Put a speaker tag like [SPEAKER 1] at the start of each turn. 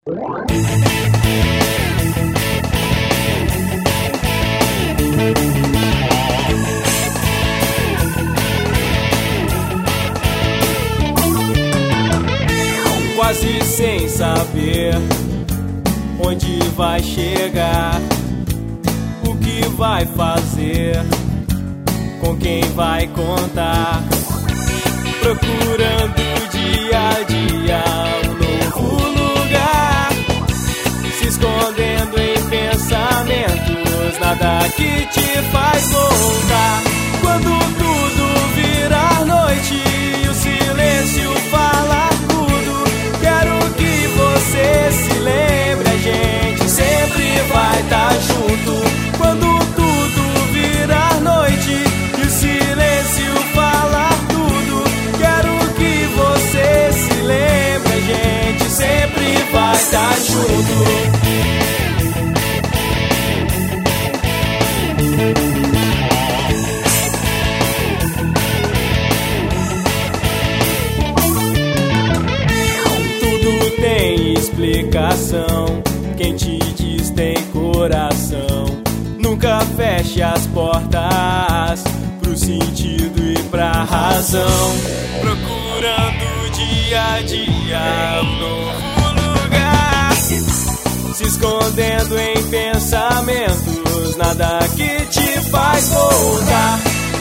[SPEAKER 1] Quase sem saber onde vai chegar, o que vai fazer, com quem vai contar, procurando dia a dia um novo lugar, se escondendo em pensamentos, nada que te faz voltar. Quando tudo virar noite e o silêncio falar tudo, quero que você se lembre, a gente sempre vai estar junto. Quando tudo virar noite e o silêncio falar tudo, quero que você se lembre, a gente sempre vai estar junto. Explicação, quem te diz tem coração. Nunca feche as portas pro sentido e pra razão, procurando dia a dia um novo lugar, se escondendo em pensamentos, nada que te faz voltar.